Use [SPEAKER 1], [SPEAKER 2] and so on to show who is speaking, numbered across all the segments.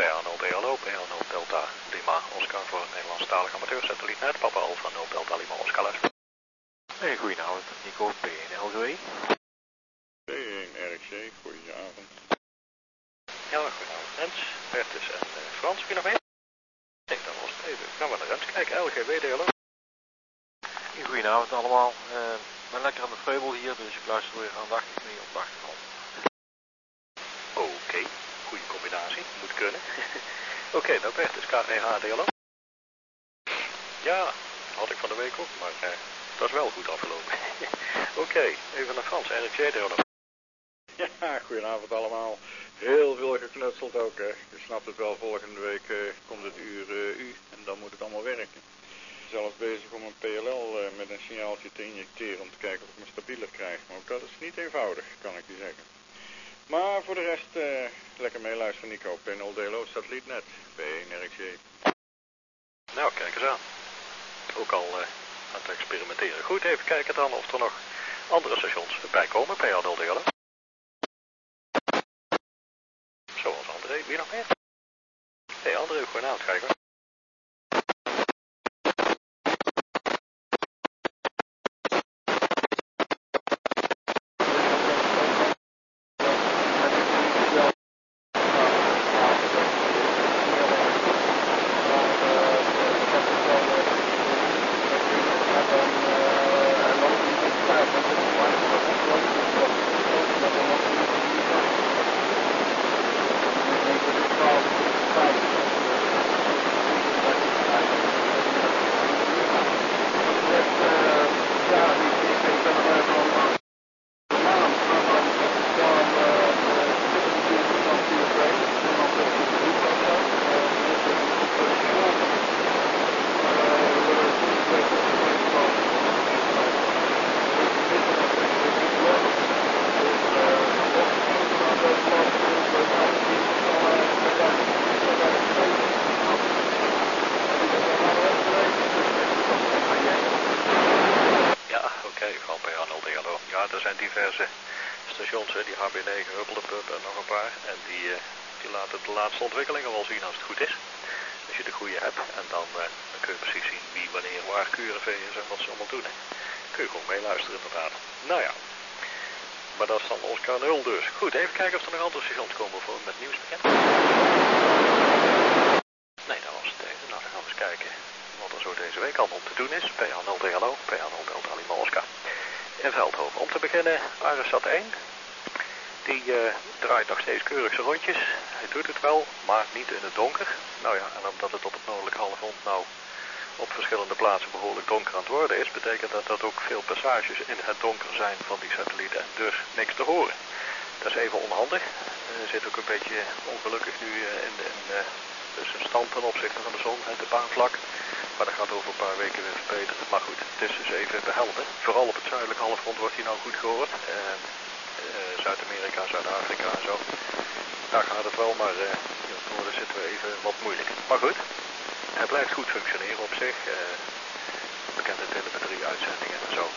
[SPEAKER 1] PA0 hallo, PA0 Delta Lima Oscar voor het Nederlandstalige amateursatellietnet, Papa Alpha 0 Delta Lima Oscar luister.
[SPEAKER 2] Hey, goedenavond, Nico, P1LGW.
[SPEAKER 3] P1RC, goedenavond.
[SPEAKER 1] Ja, goedenavond Rens, Bertus en Frans, wie nog mee? Nee, dan was het even. Gaan we naar Rens kijken, LGW, hallo.
[SPEAKER 2] Hey, goedenavond allemaal. Ik ben lekker aan de vreubel hier, dus ik luister weer aandachtig mee op de achtergrond.
[SPEAKER 1] Oké, goede combinatie, moet kunnen. Oké, nou Bertus, KVH, hallo. Ja, had ik van de week ook, maar dat is wel goed afgelopen. Oké, even naar Frans, RC, hallo.
[SPEAKER 3] Ja, goedenavond allemaal. Heel veel geknutseld ook, hè. Je snapt het wel, volgende week komt het uur U en dan moet het allemaal werken. Zelf bezig om een PLL met een signaaltje te injecteren om te kijken of ik me stabieler krijg. Maar ook dat is niet eenvoudig, kan ik je zeggen. Maar voor de rest, lekker meeluisteren Nico. P0 DLO, satellietnet, P1RC.
[SPEAKER 1] Nou, kijk eens aan. Ook al aan het experimenteren. Goed, even kijken dan of er nog andere stations bij komen. PA0 hallo. Zoals André, wie nog meer? Hey André, goedenavond, kijk hoor. Diverse stations, die HB9, Hubblepup en nog een paar. En die laten de laatste ontwikkelingen wel zien als het goed is. Als je de goede hebt. En dan kun je precies zien wie, wanneer, waar QRV is en wat ze allemaal doen. Hè. Kun je gewoon meeluisteren inderdaad. Nou ja. Maar dat is dan Oscar 0 dus. Goed, even kijken of er nog andere stations komen voor met nieuws bekend. Nee, dat was het even. Nou, dan gaan we eens kijken wat er zo deze week allemaal te doen is. PA0 hallo, PA0 Delta Lima Oscar. In Veldhoven. Om te beginnen Arasat 1. Die draait nog steeds keurig zijn rondjes. Hij doet het wel, maar niet in het donker. Nou ja, en omdat het op het noordelijke halfrond nou op verschillende plaatsen behoorlijk donker aan het worden is, betekent dat dat ook veel passages in het donker zijn van die satellieten en dus niks te horen. Dat is even onhandig. Er zit ook een beetje ongelukkig nu dus een stand ten opzichte van de zon, de baanvlak. Maar dat gaat over een paar weken weer verbeteren. Maar goed, het is dus even behelpen. Vooral op het zuidelijke halfrond wordt hij nou goed gehoord. Zuid-Amerika, Zuid-Afrika en zo. Daar gaat het wel, maar in het noorden zitten we even wat moeilijk. Maar goed, hij blijft goed functioneren op zich. Bekende telemetrie-uitzendingen en zo.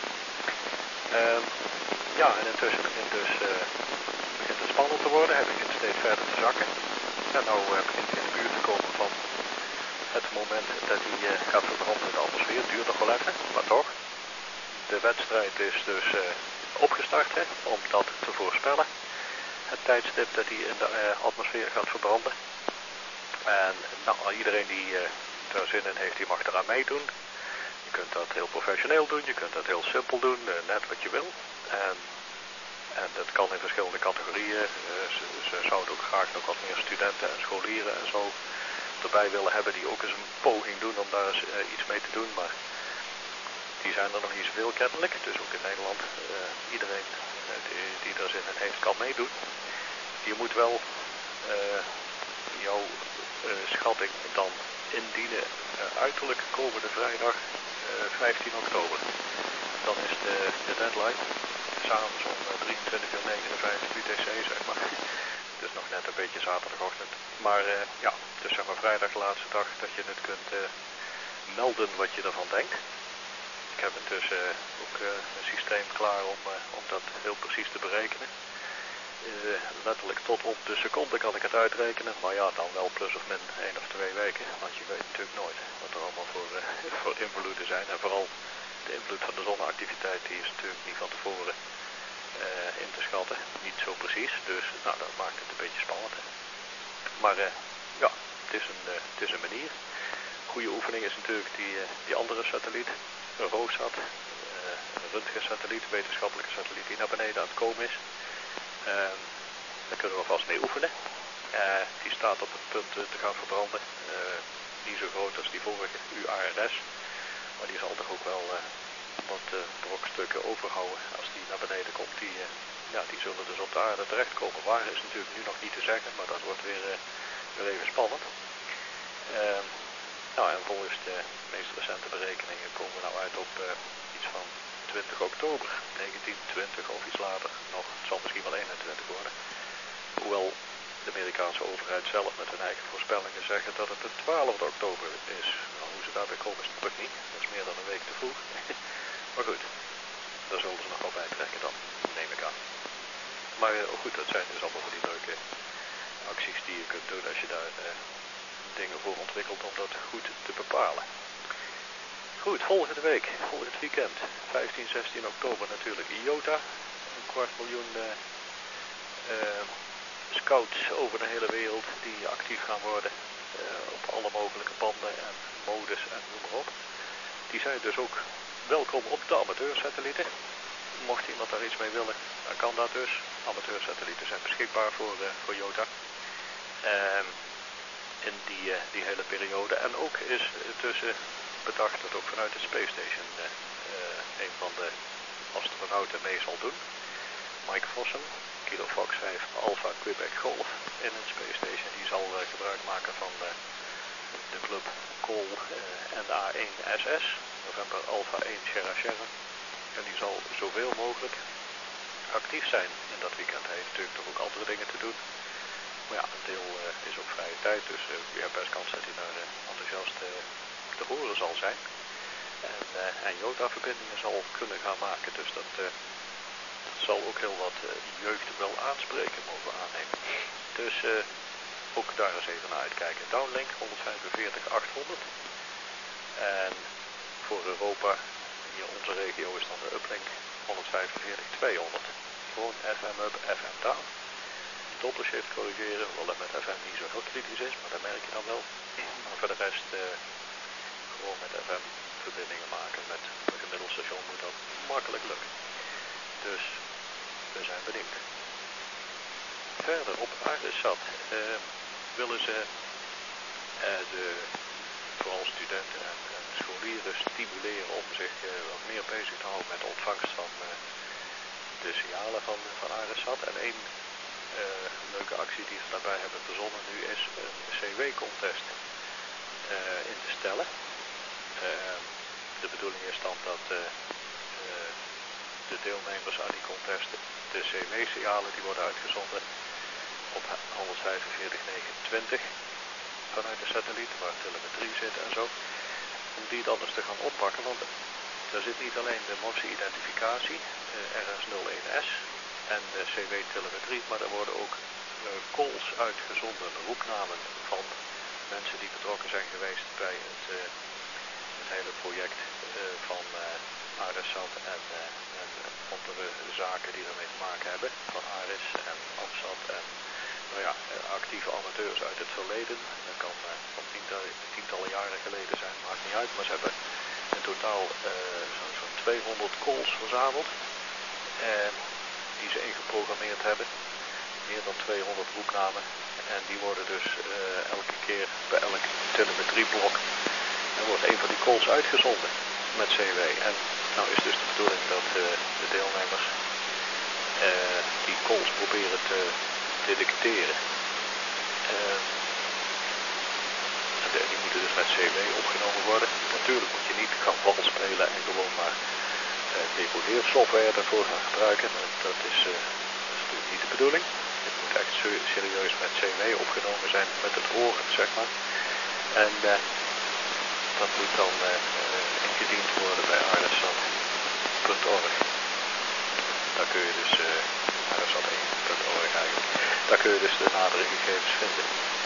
[SPEAKER 1] Ja, en intussen begint het spannend te worden. Hij begint steeds verder te zakken. En nou begint hij in de buurt te komen van het moment dat hij gaat verbranden in de atmosfeer. Het duurt nog wel even, maar toch. De wedstrijd is dus opgestart, hè, om dat te voorspellen. Het tijdstip dat hij in de atmosfeer gaat verbranden. En nou, iedereen die er zin in heeft, die mag eraan meedoen. Je kunt dat heel professioneel doen, je kunt dat heel simpel doen, net wat je wil. En dat kan in verschillende categorieën. Ze zouden ook graag nog wat meer studenten en scholieren en zo erbij willen hebben die ook eens een poging doen om daar eens iets mee te doen. Maar die zijn er nog niet zoveel kennelijk. Dus ook in Nederland, iedereen die er zin in heeft kan meedoen. Je moet wel jouw schatting dan indienen uiterlijk komende vrijdag 15 oktober. Dan is de deadline. S'avonds om 23:59 UTC zeg maar. Dus nog net een beetje zaterdagochtend. Maar ja, dus zeg maar vrijdag de laatste dag dat je het kunt melden wat je ervan denkt. Ik heb intussen ook een systeem klaar om dat heel precies te berekenen. letterlijk tot op de seconde kan ik het uitrekenen. Maar ja, dan wel plus of min 1 of 2 weken. Want je weet natuurlijk nooit wat er allemaal voor invloeden zijn. En vooral de invloed van de zonneactiviteit, die is natuurlijk niet van tevoren in te schatten. Niet zo precies. Dus nou, dat maakt het een beetje spannend. Hè. Maar ja, het is een manier. Goede oefening is natuurlijk die andere satelliet, een ROSAT, een röntgensatelliet, een wetenschappelijke satelliet die naar beneden aan het komen is. Daar kunnen we vast mee oefenen. Die staat op het punt te gaan verbranden. Niet zo groot als die vorige UARS, maar die zal toch ook wel wat brokstukken overhouden als die naar beneden komt. Die zullen dus op de aarde terechtkomen. Waar is natuurlijk nu nog niet te zeggen, maar dat wordt weer even spannend. Nou, en volgens de meest recente berekeningen komen we nou uit op iets van 20 oktober 1920 of iets later nog. Het zal misschien wel 21 worden. Hoewel de Amerikaanse overheid zelf met hun eigen voorspellingen zeggen dat het de 12e oktober is. Nou, hoe ze daarbij komen is natuurlijk niet. Dat is meer dan een week te vroeg. Maar goed, daar zullen ze nog wel bij trekken dan, neem ik aan. Maar goed, dat zijn dus allemaal voor die leuke acties die je kunt doen als je daar dingen voor ontwikkelt om dat goed te bepalen. Goed, volgend weekend, 15, 16 oktober natuurlijk IOTA. 250.000 scouts over de hele wereld die actief gaan worden op alle mogelijke banden en modes en noem maar op. Die zijn dus ook welkom op de amateursatellieten. Mocht iemand daar iets mee willen, dan kan dat dus. Amateursatellieten zijn beschikbaar voor IOTA. In die hele periode. En ook is tussen bedacht dat ook vanuit de Space Station een van de astronauten mee zal doen. Mike Vossen, Kilo Fox 5 Alpha Quebec Golf in een Space Station. Die zal gebruik maken van de club Call NA1SS, November Alpha 1 Sierra Sierra. En die zal zoveel mogelijk actief zijn in dat weekend. Hij heeft natuurlijk toch ook andere dingen te doen. Maar ja, een deel is ook vrije tijd, dus je hebt best kans dat hij daar enthousiast te horen zal zijn. En IOTA-verbindingen zal kunnen gaan maken, dus dat zal ook heel wat jeugd wel aanspreken, mogen we aannemen. Dus ook daar eens even naar uitkijken. Downlink 145.800. En voor Europa, hier onze regio, is dan de uplink 145.200. Gewoon FM up, FM down. Doppelshift corrigeren, hoewel dat met FM niet zo heel kritisch is, maar dat merk je dan wel. Maar voor de rest gewoon met FM verbindingen maken. Met een gemiddeld station moet dat makkelijk lukken. Dus we zijn benieuwd. Verder op ARESAT willen ze vooral studenten en scholieren stimuleren om zich wat meer bezig te houden met de ontvangst van de signalen van ARESAT. En één leuke actie die ze daarbij hebben verzonnen nu is een CW-contest in te stellen. De bedoeling is dan dat de deelnemers aan die contest de CW-signalen die worden uitgezonden op 145.920 vanuit de satelliet waar telemetrie zit en zo. Om die dan eens te gaan oppakken, want er zit niet alleen de morse-identificatie, RS01S en de CW-telemetrie, maar er worden ook calls uitgezonden, roepnamen van mensen die betrokken zijn geweest bij het hele project van ARESAT en andere zaken die ermee te maken hebben, van ARIS en AFSAT en nou ja, actieve amateurs uit het verleden. Dat kan van tientallen jaren geleden zijn, maakt niet uit, maar ze hebben in totaal zo'n 200 calls verzameld die ze ingeprogrammeerd hebben. Meer dan 200 roepnamen en die worden dus elke keer bij elk telemetrieblok wordt een van die calls uitgezonden met CW. En nou is dus de bedoeling dat de deelnemers die calls proberen te detecteren. Die moeten dus met CW opgenomen worden. Natuurlijk moet je niet gaan vals spelen en gewoon maar decodeersoftware daarvoor gaan gebruiken. Dat is natuurlijk niet de bedoeling. Het moet echt serieus met CW opgenomen zijn, met het horen zeg maar. En dat moet dan ingediend worden bij aresat.org. Daar kun je dus rsat1.org eigenlijk. Daar kun je dus de nadere gegevens vinden.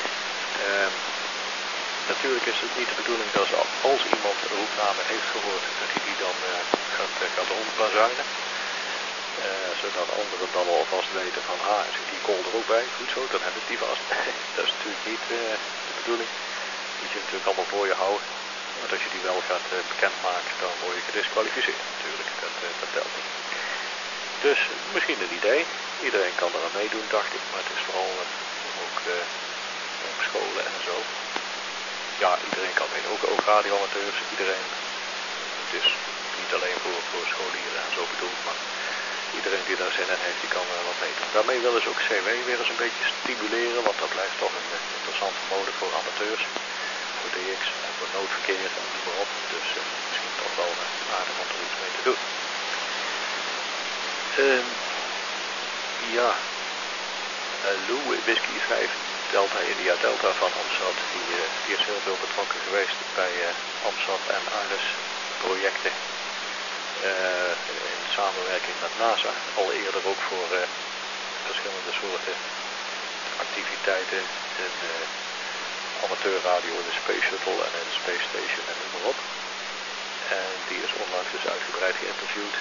[SPEAKER 1] Natuurlijk is het niet de bedoeling dat als iemand een roepname heeft gehoord, dat hij die dan gaat rondbazuinen. Zodat anderen dan alvast weten van, zit die call er ook bij, goed zo, dan heb ik die vast. Dat is natuurlijk niet de bedoeling. Dat moet je natuurlijk allemaal voor je houden. Want als je die wel gaat bekendmaken, dan word je gedisqualificeerd natuurlijk. Dat telt niet. Dus misschien een idee. Iedereen kan eraan meedoen, dacht ik. Maar het is vooral ook op scholen en zo. Ja, iedereen kan meedoen. Ook radioamateurs, iedereen. Het is niet alleen voor scholieren en zo bedoeld, maar iedereen die daar zin in heeft, die kan wat meedoen. Daarmee willen ze ook CW weer eens een beetje stimuleren, want dat blijft toch een interessante mode voor amateurs. Voor DX en voor noodverkeer en noem maar op. Dus misschien toch wel aardig om er iets mee te doen. Lou Whisky 5 Delta India Delta van Amsat, die is heel veel betrokken geweest bij Amsat en ARIS projecten in samenwerking met NASA. Al eerder ook voor verschillende soorten activiteiten in amateurradio in de Space Shuttle en in de Space Station en noem maar op. En die is onlangs dus uitgebreid geïnterviewd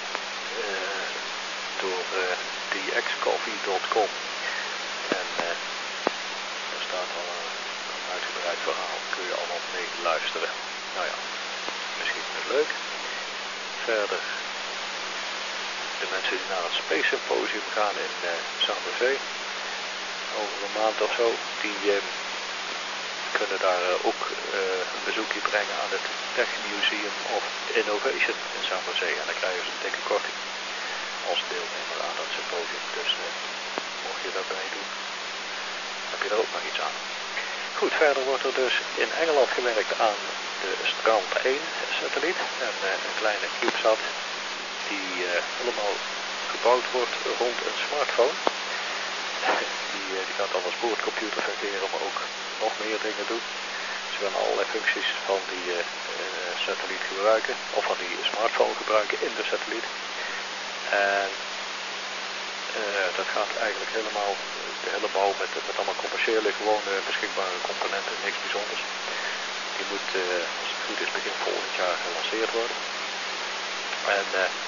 [SPEAKER 1] door dxcoffee.com. En daar staat al een uitgebreid verhaal, kun je allemaal mee luisteren. Nou ja, misschien leuk. Verder, de mensen die naar het Space Symposium gaan in Saint-Tropez, over een maand of zo, die kunnen daar ook een bezoekje brengen aan het Tech Museum of Innovation in Saint-Tropez. En dan krijgen ze een dikke korting als deelnemer aan dat symposium. Dus mocht je daarbij doen, heb je er ook nog iets aan. Goed, verder wordt er dus in Engeland gewerkt aan de Strand 1 satelliet. Een kleine CubeSat die helemaal gebouwd wordt rond een smartphone. Die gaat dan als boordcomputer fungeren, maar ook nog meer dingen doen. Ze gaan allerlei functies van die satelliet gebruiken, of van die smartphone gebruiken in de satelliet. En dat gaat eigenlijk helemaal, de hele bouw met allemaal commerciële, gewone beschikbare componenten, niks bijzonders. Die moet, als het goed is, begin volgend jaar gelanceerd worden. En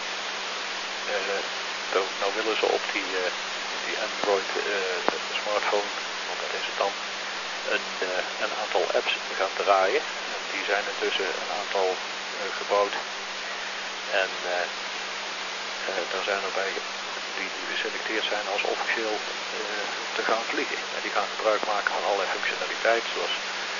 [SPEAKER 1] nou willen ze op die Android smartphone, want dat is het dan, een aantal apps gaan draaien. En die zijn intussen een aantal gebouwd. En daar zijn er bij die geselecteerd zijn als officieel te gaan vliegen. En die gaan gebruik maken van allerlei functionaliteit, zoals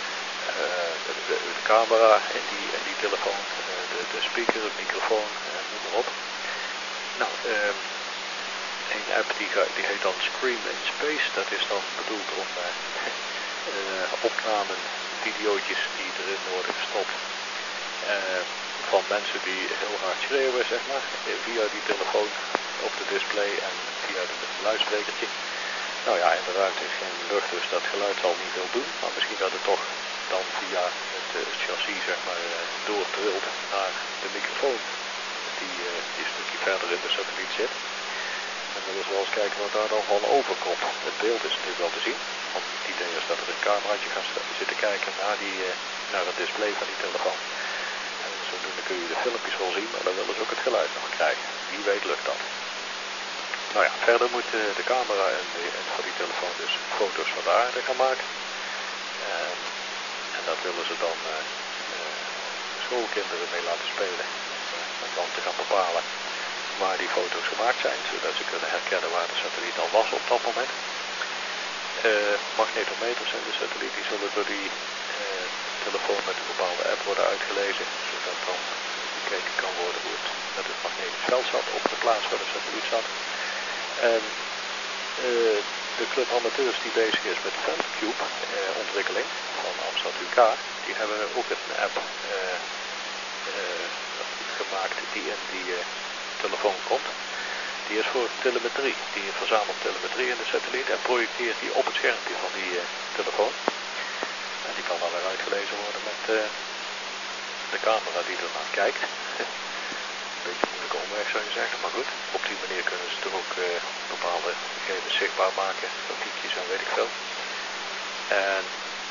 [SPEAKER 1] de camera en die telefoon, de speaker, de microfoon, noem maar op. Nou, een app die heet dan Scream in Space. Dat is dan bedoeld om opnamen, videootjes die erin worden gestopt van mensen die heel hard schreeuwen, zeg maar, via die telefoon op de display en via het luidsprekertje. Nou ja, in de ruimte is geen lucht, dus dat geluid zal niet veel doen, maar misschien dat het toch dan via het chassis, zeg maar, doortrilt naar de microfoon die een stukje verder in de satelliet zit. En dan willen we wel eens kijken wat daar dan van overkomt. Het beeld is natuurlijk wel te zien, want het idee is dat er een cameraatje gaat zitten kijken naar het display van die telefoon. En zodoende kun je de filmpjes wel zien, maar dan willen ze ook het geluid nog krijgen. Wie weet lukt dat. Nou ja, verder moet de camera en van die telefoon dus foto's van de aarde gaan maken. En dat willen ze dan schoolkinderen mee laten spelen. Om dan te gaan bepalen waar die foto's gemaakt zijn, zodat ze kunnen herkennen waar de satelliet al was op dat moment. Magnetometers in de satelliet, die zullen door die telefoon met een bepaalde app worden uitgelezen, zodat dan gekeken kan worden hoe het met het magnetisch veld zat op de plaats waar de satelliet zat. En de club amateurs die bezig is met FanCube ontwikkeling van Amsat UK, die hebben ook een app gemaakt die in die telefoon komt. Die is voor telemetrie. Die verzamelt telemetrie in de satelliet en projecteert die op het schermpje van die telefoon. En die kan dan weer uitgelezen worden met de camera die er naar kijkt. Een beetje de komweg zou je zeggen. Maar goed, op die manier kunnen ze toch ook bepaalde gegevens zichtbaar maken, notities en weet ik veel. En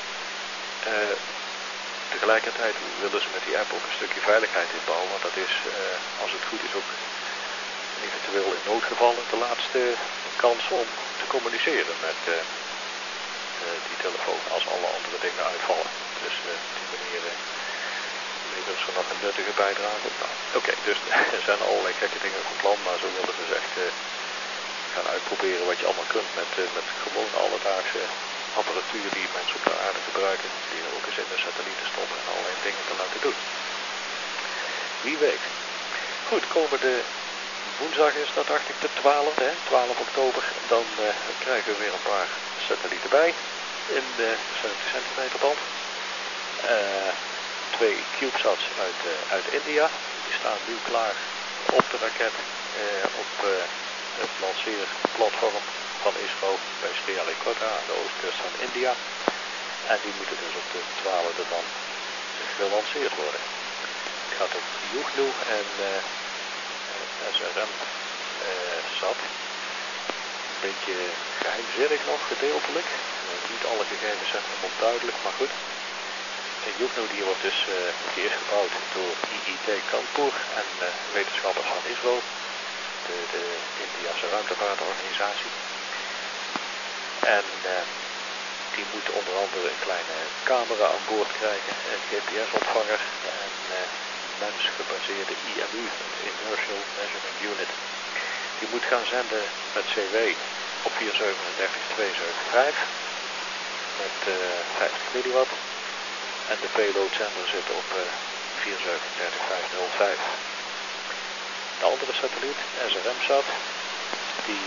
[SPEAKER 1] tegelijkertijd willen ze met die app ook een stukje veiligheid inbouwen, want dat is, als het goed is, ook eventueel in noodgevallen de laatste kans om te communiceren met die telefoon als alle andere dingen uitvallen. Dus op die manier leveren ze nog een nuttige bijdrage. Nou, Oké, dus er zijn allerlei gekke dingen van plan, maar zo willen ze dus echt gaan uitproberen wat je allemaal kunt met gewoon alledaagse apparatuur die mensen op de aarde gebruiken, die er ook eens in de satellieten stoppen en allerlei dingen te laten doen. Wie weet. Goed, komende woensdag is dat, dacht ik, de 12 oktober. Dan krijgen we weer een paar satellieten bij in de 70 centimeter band. 2 CubeSats uit India. Die staan nu klaar op de raket op het lanceerplatform van ISRO bij Sriharikota aan de oostkust van India. En die moeten dus op de 12e dan gelanceerd worden. Het gaat om Yugnu en SRM zat. Een beetje geheimzinnig nog, gedeeltelijk. Niet alle gegevens zijn helemaal duidelijk, maar goed. Yugnu die wordt dus die is gebouwd door IIT Kanpur en wetenschappers van ISRO, de Indiase ruimtevaartorganisatie. En die moet onder andere een kleine camera aan boord krijgen, een GPS-ontvanger en mensgebaseerde IMU, Inertial Measurement Unit. Die moet gaan zenden met CW op 437-275 met 50 milliwatt. En de payloadzender zit op 437-505. De andere satelliet, SRM-SAT, die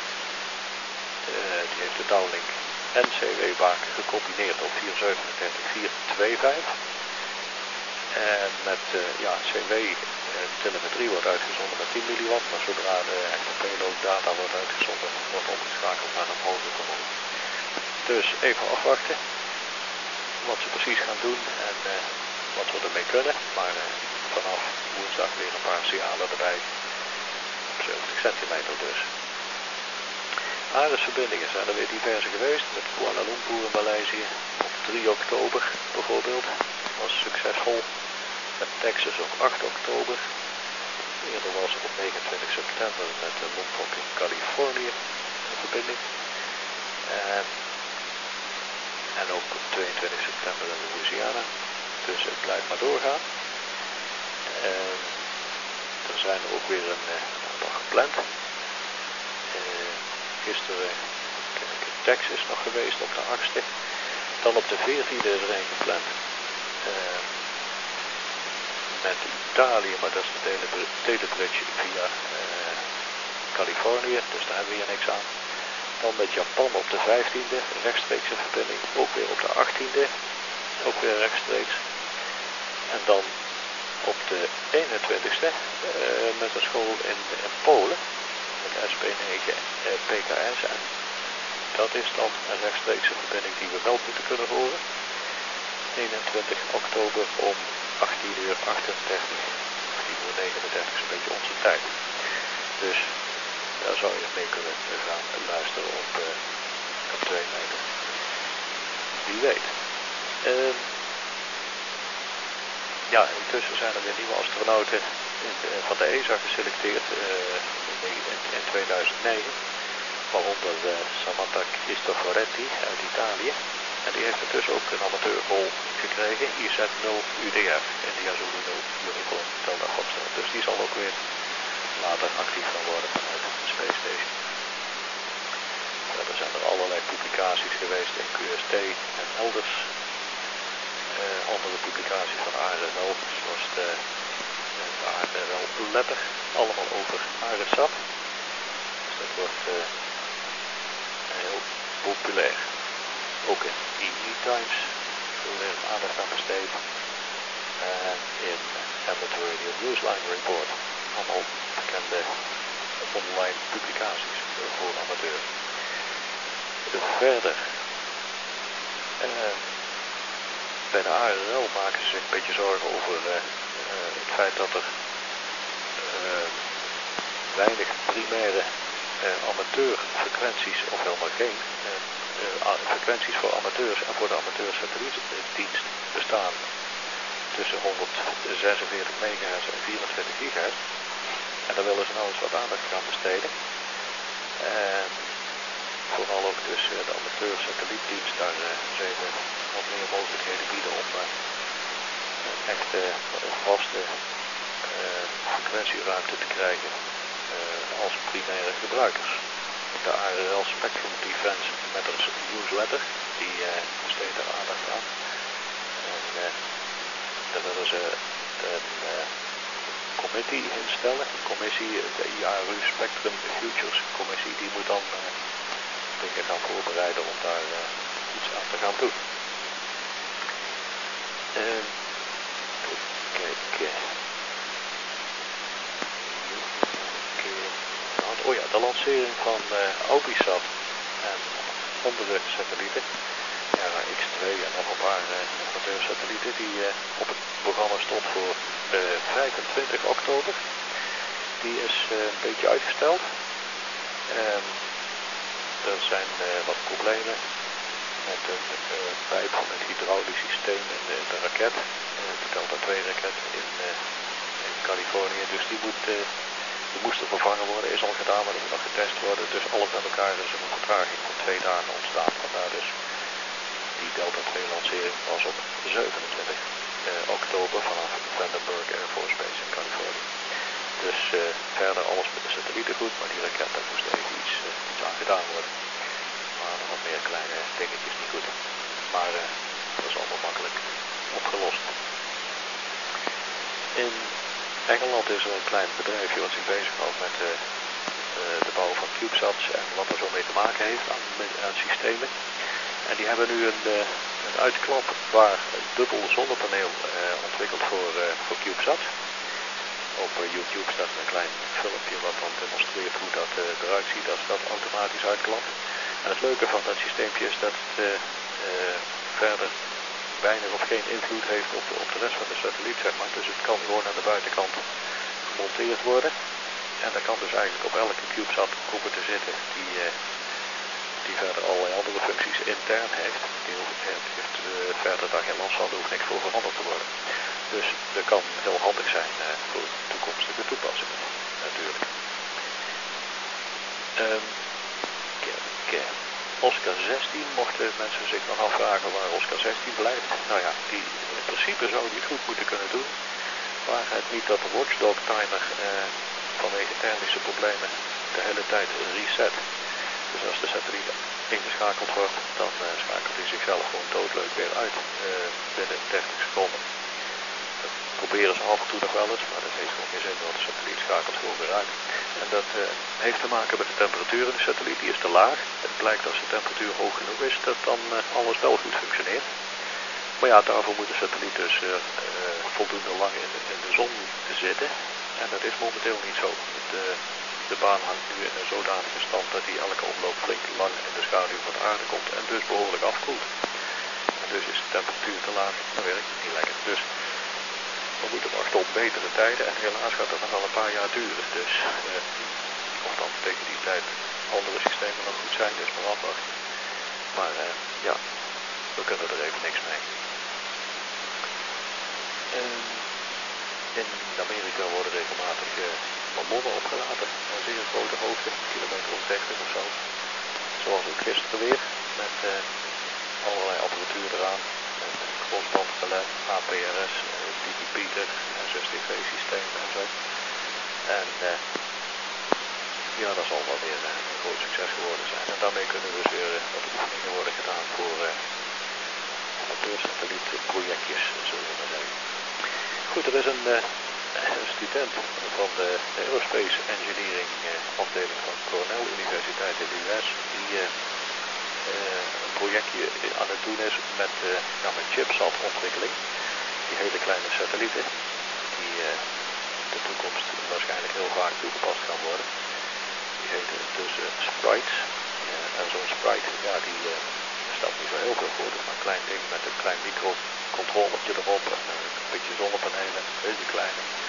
[SPEAKER 1] heeft de downlink en CW-baken gecombineerd op 437-425. En met CW-telemetrie wordt uitgezonden met 10 milliwatt, maar zodra de echte payload data wordt uitgezonden, wordt omgeschakeld naar een hoger vermogen. Dus even afwachten wat ze precies gaan doen en wat we ermee kunnen. Maar vanaf woensdag weer een paar signalen erbij. Op 70 centimeter dus. ARIS-verbindingen zijn er weer diverse geweest. Met Kuala Lumpur in Maleisië. Op 3 oktober bijvoorbeeld. Was succesvol. Met Texas op 8 oktober. Eerder was op 29 september met Lompoc in Californië een verbinding. En ook op 22 september in Louisiana. Dus het blijft maar doorgaan. Er zijn ook weer een aantal gepland. Gisteren in Texas nog geweest op de 8e. Dan op de 14e is er een gepland. Met Italië, maar dat is de telebridge via Californië. Dus daar hebben we hier niks aan. Dan met Japan op de 15e, rechtstreekse verbinding, ook weer op de 18e, ook weer rechtstreeks. En dan op de 21e met een school in Polen, met SP9 PKS. En dat is dan een rechtstreekse verbinding die we wel moeten kunnen horen. 21 oktober om 18:38, 18:39 is een beetje onze tijd. Dus daar zou je mee kunnen gaan luisteren op 2 meter. Wie weet. Intussen zijn er weer nieuwe astronauten van de ESA geselecteerd in 2009. Waaronder Samantha Cristoforetti uit Italië. En die heeft intussen ook een amateurrol gekregen. IZ-0 UDF, India Zulu 0 Unicorn Delta Foxtrot. Dus die zal ook weer later actief gaan worden vanuit de Space Station. Er zijn er allerlei publicaties geweest in QST en elders. Andere publicaties van ARNL, zoals de ARNL letter, allemaal over ARISAT. Dus dat wordt heel populair. Ook in EE Times veel weer aandacht aan besteed. En in Amateur Radio Newsline Report. Allemaal bekende online publicaties voor amateurs. Verder. Bij de ARNL maken ze zich een beetje zorgen over het feit dat er weinig primaire amateurfrequenties of helemaal geen frequenties voor amateurs en voor de amateursatellietdienst bestaan tussen 146 megahertz en 24 gigahertz. En daar willen ze nou eens wat aandacht gaan besteden. En vooral ook dus de amateursatellietdienst, daar zijn we wat meer mogelijkheden bieden om echt vaste frequentieruimte te krijgen als primaire gebruikers. De ARL Spectrum Defense met een newsletter, die besteedt daar aandacht aan. En daar willen ze een committee instellen, een commissie, de IARU Spectrum Futures Commissie, die moet dan dingen gaan voorbereiden om daar iets aan te gaan doen. Oh ja, de lancering van Obisat en andere satellieten, X2 en nog een paar amateursatellieten, die op het programma stond voor 25 oktober. Die is een beetje uitgesteld. Er zijn wat problemen met de pijp van het hydraulisch systeem in de raket, de Delta 2 raket in Californië, dus die moest er vervangen worden, is al gedaan, maar die moet nog getest worden. Dus alles bij elkaar is een vertraging van 2 dagen ontstaan. Vandaar dus die Delta 2 lancering was op 27 oktober vanaf Vandenberg Air Force Base in Californië. Dus verder alles met de satellieten goed, maar die raket daar moest even iets aan gedaan worden. Maar nog wat meer kleine dingetjes niet goed. Maar dat is allemaal makkelijk opgelost. In Engeland is er een klein bedrijfje wat zich bezighoudt met de bouw van CubeSats en wat er zo mee te maken heeft aan systemen. En die hebben nu een uitklapbaar dubbel zonnepaneel ontwikkeld voor CubeSats. Op YouTube staat een klein filmpje wat dan demonstreert hoe dat eruit ziet als dat automatisch uitklapt. En het leuke van dat systeempje is dat het verder weinig of geen invloed heeft op de rest van de satelliet, zeg maar. Dus het kan gewoon aan de buitenkant gemonteerd worden. En daar kan dus eigenlijk op elke CubeSat komen te zitten die verder allerlei andere functies intern heeft. Die heeft verder daar geen last van, er hoeft niks voor veranderd te worden. Dus dat kan heel handig zijn voor toekomstige toepassingen, natuurlijk. Oscar 16, mochten mensen zich nog afvragen waar Oscar 16 blijft. Nou ja, in principe zou die het goed moeten kunnen doen. Maar het niet dat de watchdog timer vanwege thermische problemen de hele tijd reset. Dus als de satelliet ingeschakeld wordt, dan schakelt hij zichzelf gewoon doodleuk weer uit binnen 30 seconden. Dat proberen ze af en toe nog wel eens, maar dat heeft gewoon geen zin, want de satelliet schakelt gewoon weer uit. En dat heeft te maken met de temperatuur in de satelliet, die is te laag. Het blijkt als de temperatuur hoog genoeg is, dat dan alles wel goed functioneert. Maar ja, daarvoor moet de satelliet dus voldoende lang in de zon zitten. En dat is momenteel niet zo. De baan hangt nu in een zodanige stand dat hij elke omloop flink lang in de schaduw van de aarde komt en dus behoorlijk afkoelt. En dus is de temperatuur te laag, dan werkt het niet lekker. Dus we moeten wachten op betere tijden en helaas gaat dat nog wel een paar jaar duren. Dus of dan tegen die tijd andere systemen nog goed zijn, is maar afwachten. Maar ja, we kunnen er even niks mee. In Amerika worden regelmatig mammotten opgelaten aan zeer grote hoogte, kilometer of 30 of zo. Zoals ook gisteren weer, met allerlei apparatuur eraan. Crossbandgeluid, APRS, DigiPeter, SSTV-systeem en zo. En ja, dat zal wel weer een groot succes geworden zijn. En daarmee kunnen dus weer wat oefeningen worden gedaan voor amateursatellietprojectjes, zullen we maar zeggen. Goed, er is een student van de Aerospace Engineering afdeling van Cornell Universiteit in de US, die een projectje aan het doen is met ChipSat-ontwikkeling. Die hele kleine satellieten, die in de toekomst waarschijnlijk heel vaak toegepast gaan worden. Die heten dus Sprites. En zo'n Sprite, ja, die stelt niet zo heel veel voor. Dat is maar een klein ding met een klein microcontrollertje erop en een beetje zonnepanelen, hele kleine.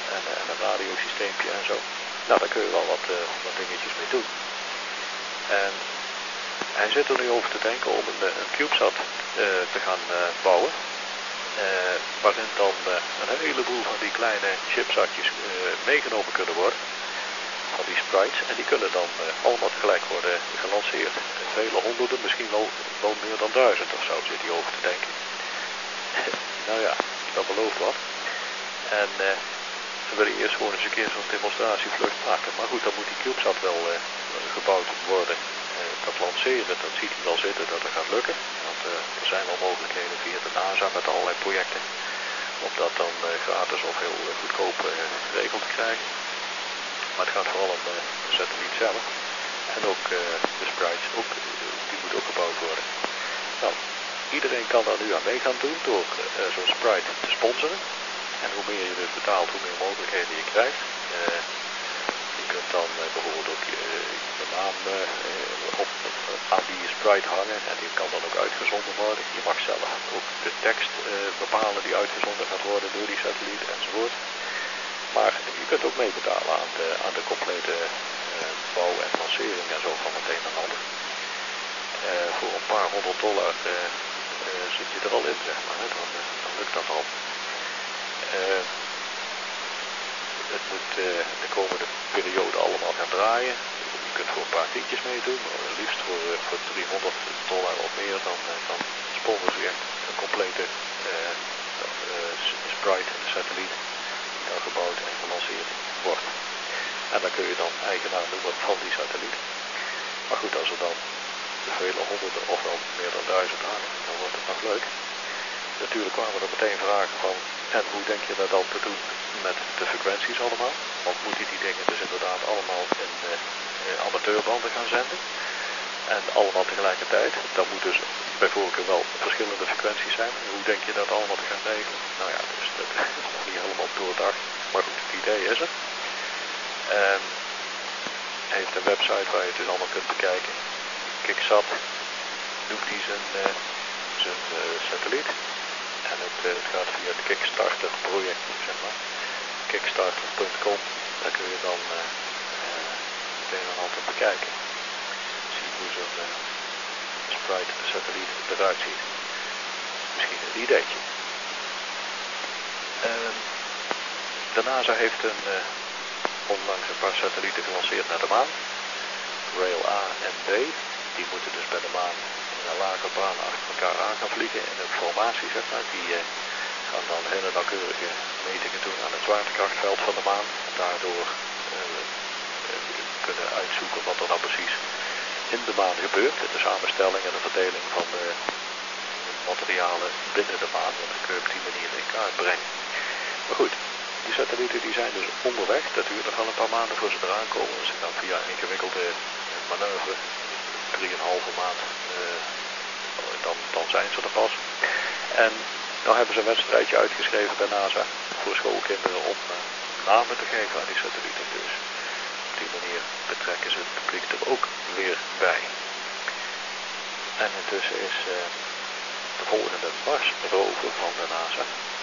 [SPEAKER 1] en een radiosysteempje en zo. Nou, daar kun je wel wat dingetjes mee doen. En hij zit er nu over te denken om een CubeSat te gaan bouwen. Waarin dan een heleboel van die kleine chipzakjes meegenomen kunnen worden. Van die sprites. En die kunnen dan allemaal tegelijk worden gelanceerd. Vele honderden, misschien wel meer dan 1000 of zo zit hij over te denken. Nou ja, dat belooft wat. En ze willen eerst gewoon eens een keer zo'n demonstratievlucht maken. Maar goed, dan moet die CubeSat wel gebouwd worden. Dat lanceren, dat ziet hij wel zitten dat het gaat lukken. Want er zijn al mogelijkheden via de NASA met allerlei projecten. Om dat dan gratis of heel goedkoop geregeld te krijgen. Maar het gaat vooral om de satelliet zelf. En ook de sprites, die moet ook gebouwd worden. Nou, iedereen kan daar nu aan mee gaan doen door zo'n sprite te sponsoren. En hoe meer je dus betaalt, hoe meer mogelijkheden je krijgt. Je kunt dan bijvoorbeeld ook je naam aan die sprite hangen en die kan dan ook uitgezonden worden. Je mag zelf ook de tekst bepalen die uitgezonden gaat worden door die satelliet enzovoort. Maar je kunt ook meebetalen aan de complete bouw en lancering en zo van het een en ander. Voor een paar $100 zit je er al in, zeg maar. Hè? Dan lukt dat al. Het moet de komende periode allemaal gaan draaien. Je kunt voor een paar tientjes meedoen, maar liefst voor $300 of meer dan sponsoren ze echt een complete sprite, een satelliet, die dan gebouwd en gelanceerd wordt. En dan kun je dan eigenaar worden van die satelliet. Maar goed, als er dan vele honderden of wel meer dan 1000 hangen, dan wordt het nog leuk. Natuurlijk kwamen er meteen vragen van, en hoe denk je dat dan te doen met de frequenties allemaal? Want moet je die dingen dus inderdaad allemaal in amateurbanden gaan zenden? En allemaal tegelijkertijd. Dan moet dus bij voorkeur wel verschillende frequenties zijn. En hoe denk je dat allemaal te gaan regelen? Nou ja, dus dat is nog niet helemaal doordacht. Maar goed, het idee is er. Hij heeft een website waar je het dus allemaal kunt bekijken. Kicksat noemt hij zijn satelliet. En het gaat via het Kickstarter project, zeg maar. Kickstarter.com. Daar kun je dan het een en ander bekijken. Zien hoe zo'n sprite satelliet eruit ziet. Misschien een ideetje. De NASA heeft onlangs een paar satellieten gelanceerd naar de maan. Rail A en B. Die moeten dus bij de maan in een lage baan achter elkaar aan gaan vliegen in een formatie, zeg maar. Die gaan dan hele nauwkeurige metingen doen aan het zwaartekrachtveld van de maan. En daardoor kunnen uitzoeken wat er nou precies in de maan gebeurt. De samenstelling en de verdeling van de materialen binnen de maan. En dat kun je op die manier in kaart brengen. Maar goed, die satellieten die zijn dus onderweg. Dat duurt nog wel een paar maanden voor ze eraan komen. Ze gaan via ingewikkelde manoeuvre 3,5 maand. Dan zijn ze er pas. En dan hebben ze een wedstrijdje uitgeschreven bij NASA voor schoolkinderen om namen te geven aan die satellieten. Dus op die manier betrekken ze het publiek er ook weer bij. En intussen is de volgende Mars-rover van de NASA.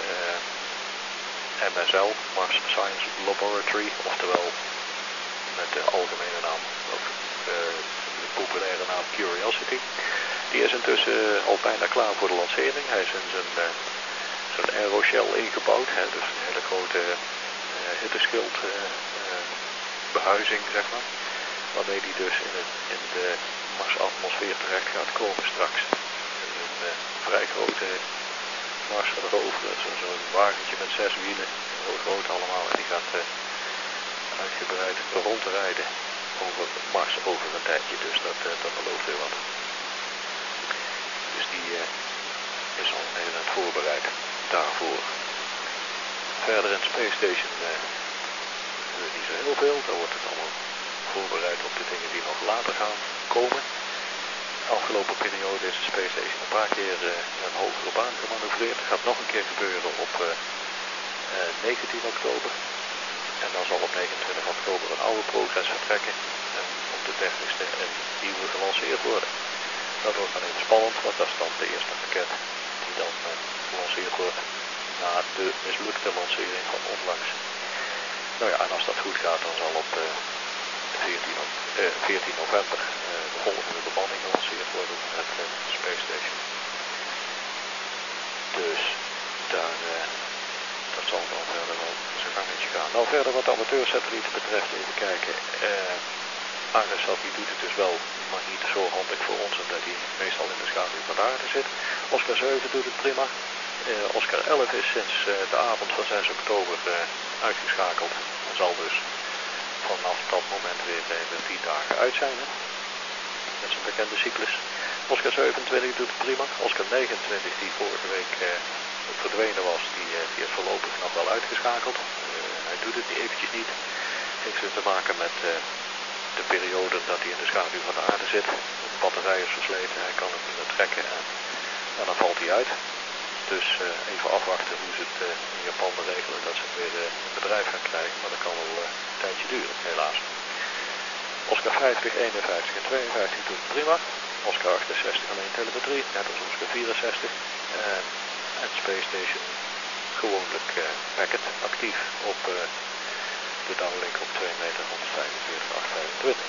[SPEAKER 1] MSL, Mars Science Laboratory, oftewel met de algemene naam, of de populaire naam Curiosity. Die is intussen al bijna klaar voor de lancering. Hij is in zo'n aeroshell ingebouwd, hè, dus een hele grote hitteschild behuizing, zeg maar. Waarmee die dus in de Marsatmosfeer terecht gaat komen straks. Een vrij grote Mars-rover, zo'n wagentje met 6 wielen, heel groot allemaal. En die gaat uitgebreid rondrijden over Mars over een tijdje, dus dat belooft weer wat. Dus die is al heel aan het voorbereid daarvoor. Verder in Space Station niet zo heel veel. Daar wordt het allemaal voorbereid op de dingen die nog later gaan komen. De afgelopen periode is de Space Station een paar keer een hogere baan gemanoeuvreerd. Dat gaat nog een keer gebeuren op 19 oktober. En dan zal op 29 oktober een oude Progress vertrekken. En op de 30e een nieuwe gelanceerd worden. Dat wordt dan even spannend, want dat is dan de eerste raket die dan gelanceerd wordt na de mislukte lancering van onlangs. Nou ja, en als dat goed gaat, dan zal op 14 november de volgende bemanning gelanceerd worden met de Space Station. Dus daar, dat zal dan verder wel zijn gangetje gaan. Nou, verder wat amateursatellieten betreft, even kijken. Aresat die doet het dus wel, maar niet zo handig voor ons, omdat hij meestal in de schaduw van de aarde zit. Oscar 7 doet het prima. Oscar 11 is sinds de avond van 6 oktober uitgeschakeld en zal dus vanaf dat moment weer 10 dagen uit zijn. Hè? Met zijn bekende cyclus. Oscar 27 doet het prima. Oscar 29 die vorige week verdwenen was, die is voorlopig nog wel uitgeschakeld. Hij doet het eventjes niet. Heeft dus te maken met de periode dat hij in de schaduw van de aarde zit. De batterij is versleten, hij kan het niet meer trekken en dan valt hij uit. Dus even afwachten hoe ze het in Japan regelen dat ze het weer in bedrijf gaan krijgen. Maar dat kan wel een tijdje duren, helaas. Oscar 50, 51 en 52 doen het prima. Oscar 68 alleen telemetrie, net als Oscar 64. En Space Station gewoonlijk packet actief op de downlink op 2 meter 145, 825.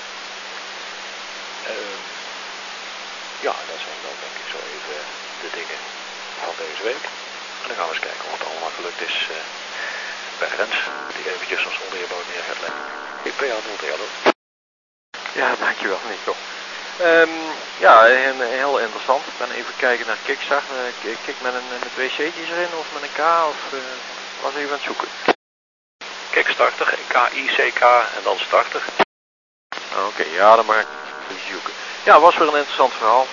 [SPEAKER 1] Ja, dat zijn dan denk ik zo even de dingen van deze week. En dan gaan we eens kijken of het allemaal gelukt is bij Rens, die eventjes als onderheerboot neer gaat leggen. Ik ben jou 03, hallo.
[SPEAKER 2] Ja, dankjewel Nico. Ja, heel interessant. Ik ben even kijken naar Kickstart. Kik met twee C'tjes erin of met een K of was even aan het zoeken.
[SPEAKER 1] Kickstarter, K-I-C-K en dan starter.
[SPEAKER 2] Oké, ja, dan mag ik even zoeken. Ja, was weer een interessant verhaal.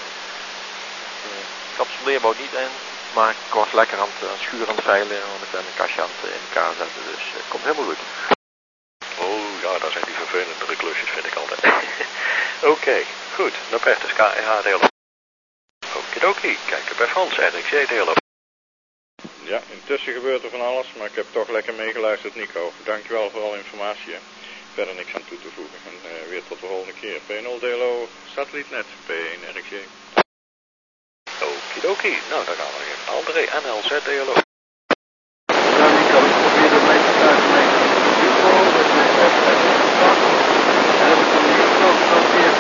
[SPEAKER 2] Ik had de leerboot niet in, maar ik was lekker aan het schuren aan het veilen, want ik ben een kastje aan het in elkaar zetten, dus het komt helemaal goed.
[SPEAKER 1] Oh ja, dat zijn die vervelendere klusjes vind ik altijd. Oké, goed. Nopertus KRH deel. Okidoki, kijken bij Frans, RXJ deel.
[SPEAKER 3] Ja, intussen gebeurt er van alles, maar ik heb toch lekker meegeluisterd, Nico. Dankjewel voor alle informatie. Hè. Verder niks aan toe te voegen. En weer tot de volgende keer. P0 Delo, satellietnet, P1 RXJ.
[SPEAKER 1] Okidoki, nou dan gaan we even André NLZ delo.
[SPEAKER 4] Ja, Nico, ik probeerde mee te krijgen met UFO, met mijn website opgepakt. En heb ik van de UFO genoteerd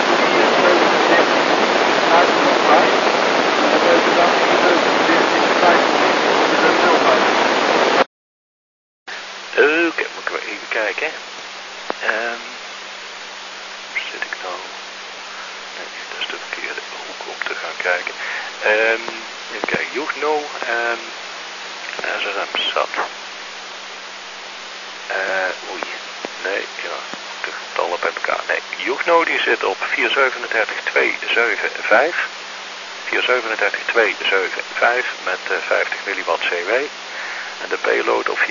[SPEAKER 4] 477 uitgenodigd. En deze dag 477
[SPEAKER 1] Oké, moet ik wel even kijken. Zit ik nou? Nee, dat is de verkeerde hoek om te gaan kijken. Even kijken, Joegno en SRM zat. Oei, nee, ja, de getallen bij elkaar. Nee, Joegno die zit op 437.275. 437.275 met 50 milliwatt CW. En de payload op 437.505.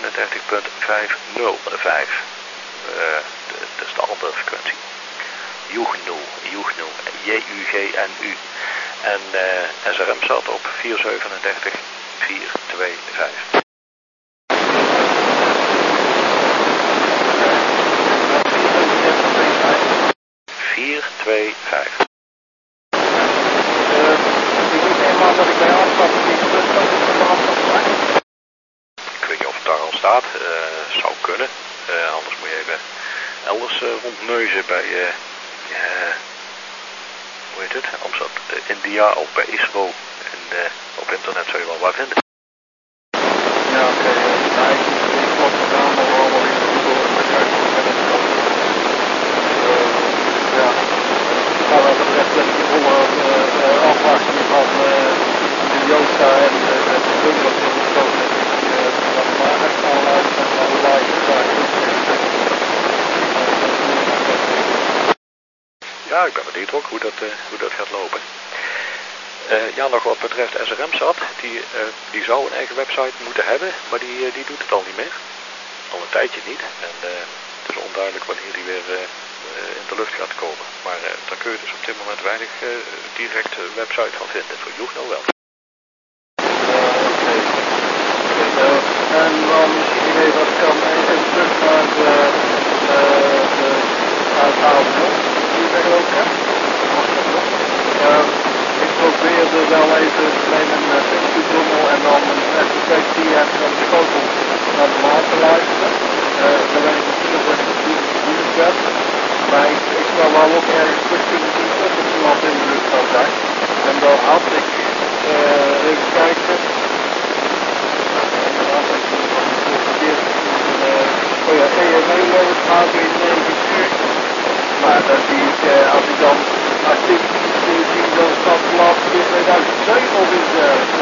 [SPEAKER 1] Dat is de andere frequentie. Joegno, J-U-G-N-U. En SRM zat op 437.425. 425.
[SPEAKER 4] dat ik bij afstap niet dat is de afstap gemaakt.
[SPEAKER 1] Ik weet niet of het daar al staat. Zou kunnen. Anders moet je even elders rondneuzen bij hoe heet het? Amsterdam India of bij ISRO. En op internet zou je wel wat vinden.
[SPEAKER 4] Ja, oké. Ik was gedaan al allemaal in de door met kijken of het kan. Ja. Maar wat betreft heb ik de volle afwachting van de Jota en de Douglas in de stoot met dat maar echt al uit en dan live zaken.
[SPEAKER 1] Ja, ik ben benieuwd ook hoe dat gaat lopen. Ja, nog wat betreft SRM-SAT, die zou een eigen website moeten hebben, maar die doet het al niet meer. Al een tijdje niet. En het is onduidelijk wanneer die weer in de lucht gaat komen. Maar daar kun je dus op dit moment weinig direct website van vinden. Voor Joegno wel.
[SPEAKER 4] En dan misschien even wat kan even terug naar het AFO, die ik ook heb. Ik probeerde wel even met een pixeltrommel en dan een FTP en een schotel naar de maat te luisteren. Daar ben ik natuurlijk best goed werd. Maar ik zou wel ook ergens terug kunnen zien of het iemand in de lucht zou zijn. En dan had ik, even kijken. Oh ja, EME-load HB9Q. Maar dan zie ik, als ik dan artikel zie, dan staat de laatste keer 2007 of iets.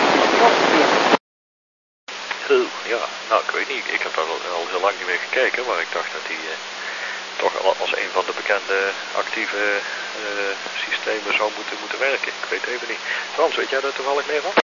[SPEAKER 1] Ja, nou ik weet niet, ik heb daar al heel lang niet meer gekeken, maar ik dacht dat die toch als een van de bekende actieve systemen zou moeten werken. Ik weet even niet. Frans, weet jij daar toevallig meer van?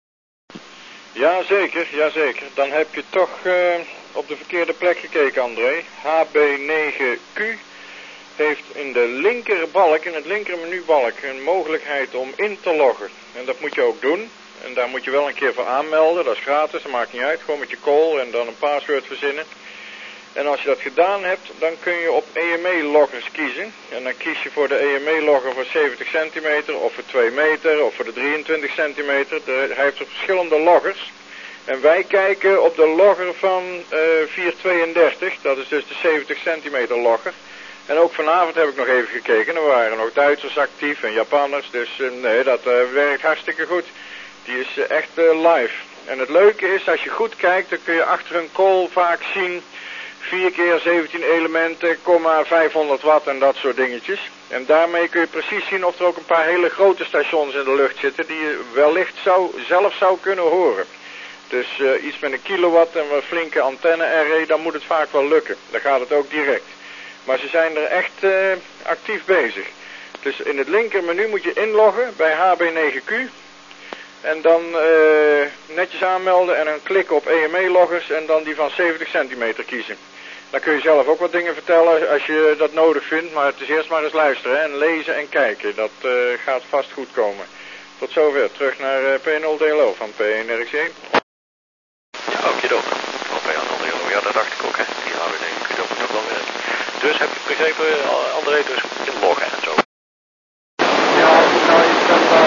[SPEAKER 3] Jazeker. Dan heb je toch op de verkeerde plek gekeken, André. HB9Q heeft in de linkerbalk, in het linker menubalk, een mogelijkheid om in te loggen. En dat moet je ook doen. En daar moet je wel een keer voor aanmelden. Dat is gratis, dat maakt niet uit. Gewoon met je call en dan een paswoord verzinnen. En als je dat gedaan hebt, dan kun je op EME-loggers kiezen. En dan kies je voor de EME-logger voor 70 centimeter, of voor 2 meter, of voor de 23 centimeter. Hij heeft verschillende loggers. En wij kijken op de logger van 432, dat is dus de 70 centimeter logger. En ook vanavond heb ik nog even gekeken. Er waren nog Duitsers actief en Japanners, dus nee, dat werkt hartstikke goed. Die is echt live. En het leuke is, als je goed kijkt, dan kun je achter een call vaak zien 4 keer 17 elementen, 500 watt en dat soort dingetjes. En daarmee kun je precies zien of er ook een paar hele grote stations in de lucht zitten die je wellicht zelf zou kunnen horen. Dus iets met een kilowatt en wat flinke antenne-array, dan moet het vaak wel lukken. Dan gaat het ook direct. Maar ze zijn er echt actief bezig. Dus in het linker menu moet je inloggen bij HB9Q. En dan netjes aanmelden en dan klikken op EME-loggers en dan die van 70 centimeter kiezen. Dan kun je zelf ook wat dingen vertellen als je dat nodig vindt. Maar het is eerst maar eens luisteren en lezen en kijken. Dat gaat vast goed komen. Tot zover. Terug naar P0DLO van P1RX1.
[SPEAKER 1] Ja, oké, van P1RX1. Ja, dat dacht ik ook, hè. Die HB9Q, dat moet toch wel werken. Dus heb je begrepen, André, dus inloggen en zo.
[SPEAKER 4] Ja, nou, je kan daar...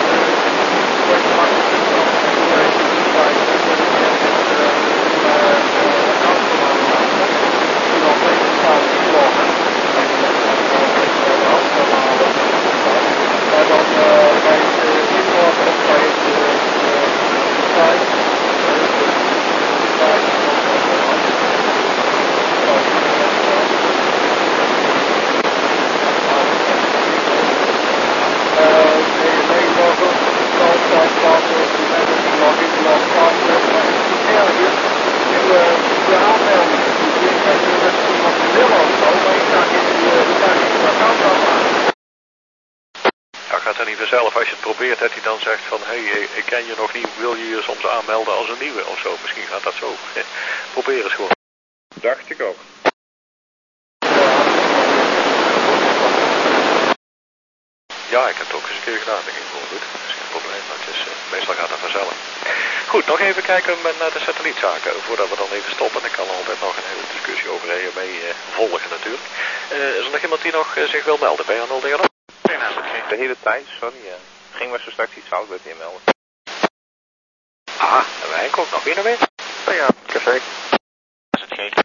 [SPEAKER 1] Zelf, als je het probeert, dat hij dan zegt van, hé, ik ken je nog niet, wil je je soms aanmelden als een nieuwe of zo? Misschien gaat dat zo. Probeer eens gewoon.
[SPEAKER 3] Dacht ik ook.
[SPEAKER 1] Ja, ik heb het ook eens een keer gedaan, dat ging gewoon goed. Dat is geen probleem, maar het is, meestal gaat dat vanzelf. Goed, nog even kijken naar de satellietzaken, voordat we dan even stoppen. Ik kan altijd nog een hele discussie over EME volgen natuurlijk. Is er nog iemand die nog zich wil melden bij P1RX1?
[SPEAKER 2] De hele tijd, sorry. Ging maar zo straks iets fout met je melden.
[SPEAKER 1] Ah, en wij ook nog weer naar weer.
[SPEAKER 2] Ja, café.
[SPEAKER 1] Is het geen?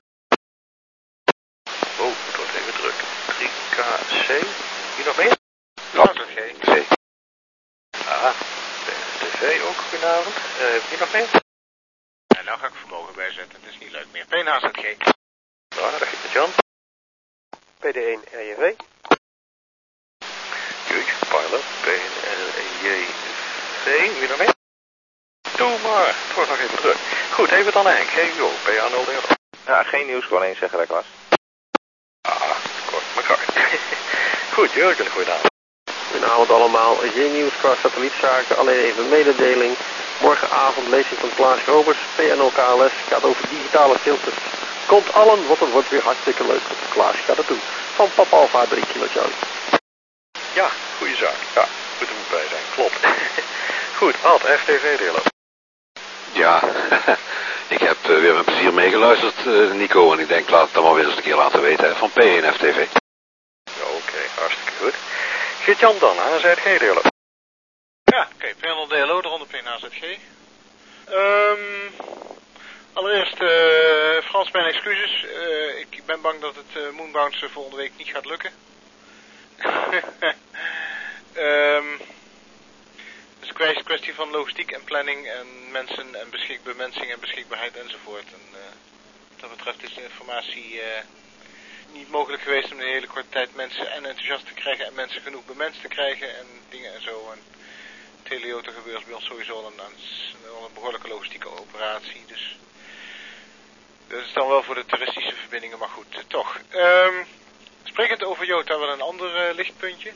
[SPEAKER 1] Oh, het wordt even druk. 3KC. Hier nog meer?
[SPEAKER 2] Ja, dat is geen.
[SPEAKER 1] C. Ah, TV ook, goedenavond. Hier nog meer?
[SPEAKER 2] Ja, nou ga ik vermogen bijzetten, het is niet leuk meer. P1RX1.
[SPEAKER 1] Ja, daar ging het Jan.
[SPEAKER 2] PD1 RJV.
[SPEAKER 1] Pilot, PNLJV, wie nog meer? Doe maar, het wordt nog even druk. Goed, even dan Henk, GO, PA0.
[SPEAKER 2] Ja, geen nieuws, gewoon eens zeggen dat ik was.
[SPEAKER 1] Ah, kort elkaar. Goed, Jurgen, goedenavond.
[SPEAKER 5] Goedenavond allemaal, geen nieuws qua satellietzaken, alleen even een mededeling. Morgenavond lezing van Klaas Grobers, PNO KLS, gaat over digitale filters. Komt allen, want het wordt weer hartstikke leuk. Klaas gaat het doen. Van Papa Alpha 3 Kilo Charlie.
[SPEAKER 1] Ja, goede zaak. Ja, moet er bij zijn. Klopt. Goed, Ad, FTV delen.
[SPEAKER 6] Ja, ik heb weer met plezier meegeluisterd, Nico. En ik denk, laat het dan maar weer eens een keer laten weten van P1 FTV.
[SPEAKER 1] Oké, hartstikke goed. Geert-Jan dan, AZG delen.
[SPEAKER 7] Ja, oké, P100 DLO, de ronde P1 AZG. Allereerst, Frans, mijn excuses. Ik ben bang dat het Moonbounce volgende week niet gaat lukken. Het is een kwestie van logistiek en planning en mensen en bemensing en beschikbaarheid enzovoort. En wat dat betreft is de informatie niet mogelijk geweest om in een hele korte tijd mensen en enthousiast te krijgen en mensen genoeg bemenst te krijgen en dingen en zo. En Teleoto gebeurt bij ons sowieso al een behoorlijke logistieke operatie, dus dat is dan wel voor de toeristische verbindingen, maar goed, toch. Sprekend over Jota wel een ander lichtpuntje.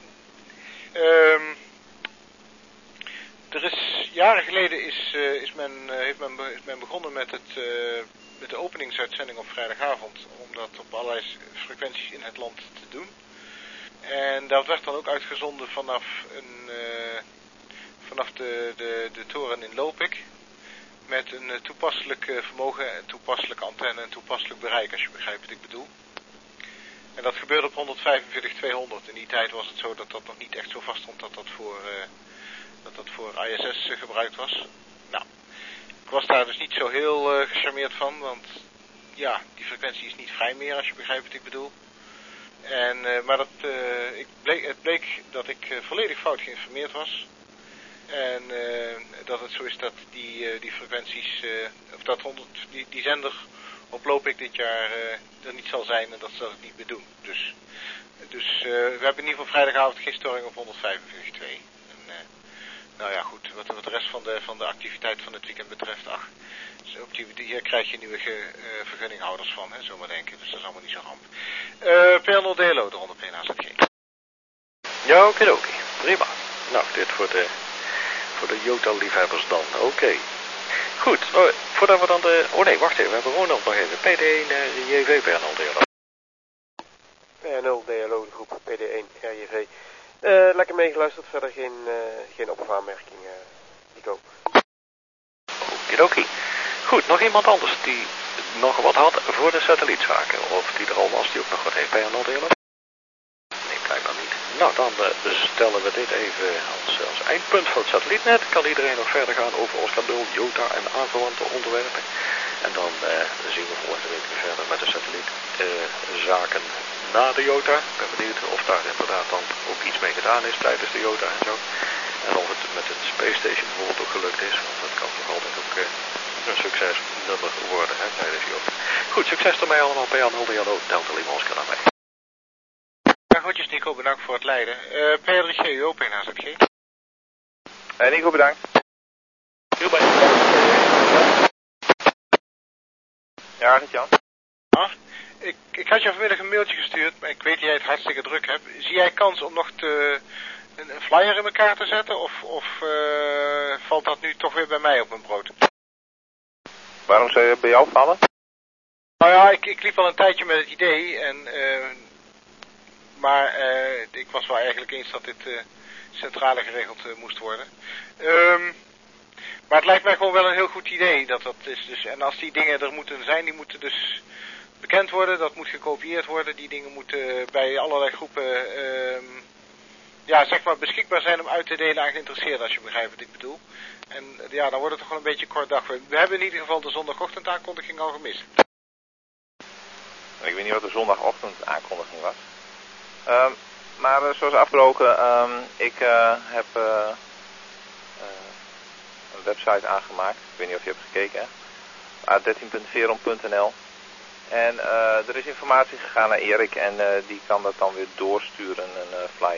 [SPEAKER 7] Er is, jaren geleden heeft men begonnen met de openingsuitzending op vrijdagavond, om dat op allerlei frequenties in het land te doen. En dat werd dan ook uitgezonden vanaf de toren in Lopik. Met een toepasselijk vermogen, een toepasselijke antenne en toepasselijk bereik, als je begrijpt wat ik bedoel. En dat gebeurde op 145-200. In die tijd was het zo dat dat nog niet echt zo vast stond dat dat voor ISS gebruikt was. Nou, ik was daar dus niet zo heel gecharmeerd van, want ja, die frequentie is niet vrij meer, als je begrijpt wat ik bedoel. Maar het bleek dat ik volledig fout geïnformeerd was. En dat het zo is dat die frequenties, of dat die zender op Lopik dit jaar er niet zal zijn en dat zal het niet meer doen. Dus we hebben in ieder geval vrijdagavond geen storing op 145.2. Nou ja, goed, wat de rest van de activiteit van het weekend betreft, dus op hier krijg je nieuwe vergunninghouders van, hè, zo maar denken. Dus dat is allemaal niet zo ramp. PL0 DLO eronder PNAZG.
[SPEAKER 2] Ja, oké. Prima. Nou, dit voor de Jota-liefhebbers dan. Oké. Goed. Voordat we dan oh nee, wacht even. We hebben Ronald nog even. PD1 JV PL0 DLO.
[SPEAKER 5] PL0 DLO, de groep PD1 RJV. Lekker meegeluisterd. Verder geen op- of aanmerking, Nico.
[SPEAKER 2] Oké. Goed, nog iemand anders die nog wat had voor de satellietzaken? Of die er al was, die ook nog wat heeft PL0 DLO? Nee, blijkbaar niet. Nou, dan stellen we dit even als eindpunt van het satellietnet. Kan iedereen nog verder gaan over Oscar 0, Jota en aanverwante onderwerpen. En dan zien we volgende week weer verder met de satellietzaken na de Jota. Ik ben benieuwd of daar inderdaad dan ook iets mee gedaan is tijdens de Jota en zo. En of het met het Space Station bijvoorbeeld ook gelukt is. Want dat kan toch altijd ook een succesnummer worden, hè, tijdens Jota. Goed, succes ermee allemaal. PL0 DLO, Delta Lima Oscar naar mij.
[SPEAKER 7] Ja, goedjes Nico, bedankt voor het leiden. PR3G, u ook PNAZG.
[SPEAKER 8] Nico, bedankt.
[SPEAKER 7] Hierbij.
[SPEAKER 8] Ja, Arend-Jan.
[SPEAKER 7] Ik had je vanmiddag een mailtje gestuurd, maar ik weet dat jij het hartstikke druk hebt. Zie jij kans om nog een flyer in elkaar te zetten, of valt dat nu toch weer bij mij op mijn brood?
[SPEAKER 8] Waarom zou je bij jou vallen?
[SPEAKER 7] Nou ja, ik liep al een tijdje met het idee, maar ik was wel eigenlijk eens dat dit centrale geregeld moest worden. Maar het lijkt mij gewoon wel een heel goed idee dat is. Dus, en als die dingen er moeten zijn, die moeten dus bekend worden, dat moet gekopieerd worden. Die dingen moeten bij allerlei groepen zeg maar beschikbaar zijn om uit te delen aan geïnteresseerden, als je begrijpt wat ik bedoel. En ja, dan wordt het toch wel een beetje kort dag. We hebben in ieder geval de zondagochtend aankondiging al gemist.
[SPEAKER 8] Ik weet niet wat de zondagochtend aankondiging was. Maar zoals afgesproken, ik heb een website aangemaakt. Ik weet niet of je hebt gekeken. a13.veron.nl. En er is informatie gegaan naar Erik en die kan dat dan weer doorsturen, een flyer.